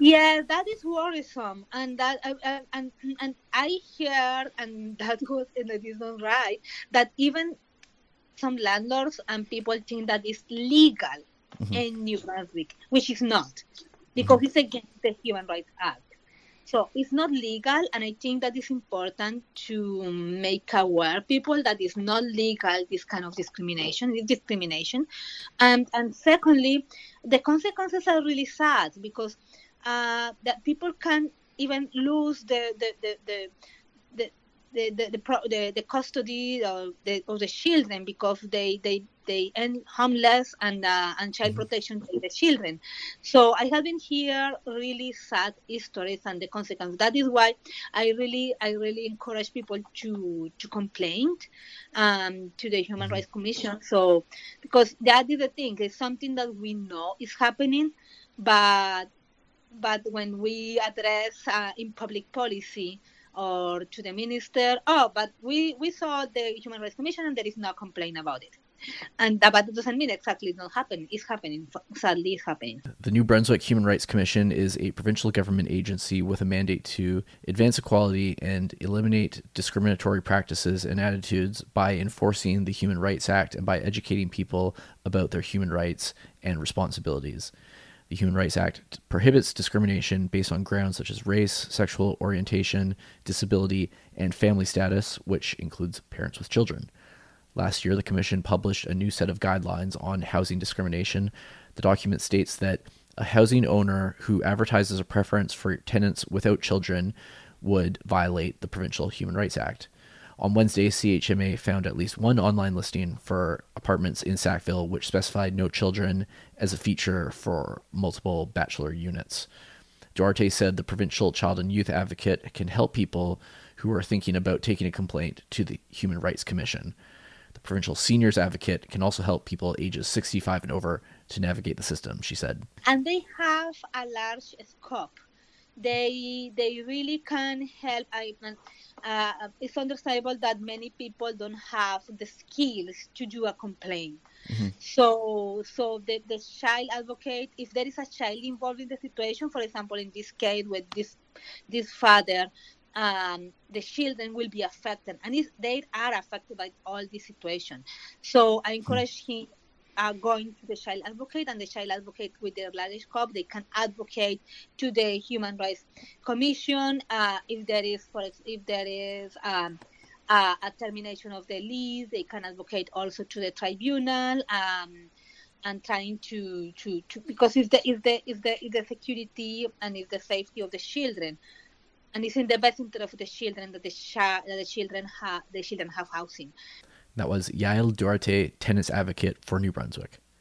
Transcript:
Yeah, that is worrisome, and and I hear, and that is not right, that even some landlords and people think that it's legal Hmm. in New Brunswick, which is not, because Hmm. it's against the Human Rights Act. So it's not legal, and I think that is important to make aware people that it's not legal. This kind of discrimination is discrimination, and secondly, the consequences are really sad because that people can even lose the the custody of the children because they end homeless and child Hmm. protection to the children. So I have been here really sad stories and the consequences. That is why I really encourage people to complain to the Human Hmm. Rights Commission. So because that is the thing, it's something that we know is happening, but when we address in public policy or to the minister, oh, but we saw the Human Rights Commission and there is no complaint about it. And that, but it doesn't mean exactly it's not happening. It's happening. Sadly, it's happening. The New Brunswick Human Rights Commission is a provincial government agency with a mandate to advance equality and eliminate discriminatory practices and attitudes by enforcing the Human Rights Act and by educating people about their human rights and responsibilities. The Human Rights Act prohibits discrimination based on grounds such as race, sexual orientation, disability, and family status, which includes parents with children. Last year, the Commission published a new set of guidelines on housing discrimination. The document states that a housing owner who advertises a preference for tenants without children would violate the Provincial Human Rights Act. On Wednesday, CHMA found at least one online listing for apartments in Sackville which specified no children as a feature for multiple bachelor units. Duarte said the Provincial Child and Youth Advocate can help people who are thinking about taking a complaint to the Human Rights Commission. The Provincial Seniors Advocate can also help people ages 65 and over to navigate the system, she said. And they have a large scope. They really can help. It's understandable that many people don't have the skills to do a complaint. Mm-hmm. So the child advocate, if there is a child involved in the situation, for example, in this case with this father, the children will be affected, and they are affected by all this situation. So I encourage him going to the child advocate, and the child advocate with their large scope, they can advocate to the Human Rights Commission if there is, if there is a termination of the lease. They can advocate also to the tribunal. And trying to because if the security and if the safety of the children, and it's in the best interest of the children that the children have housing. That was Yael Duarte, tenants advocate for New Brunswick.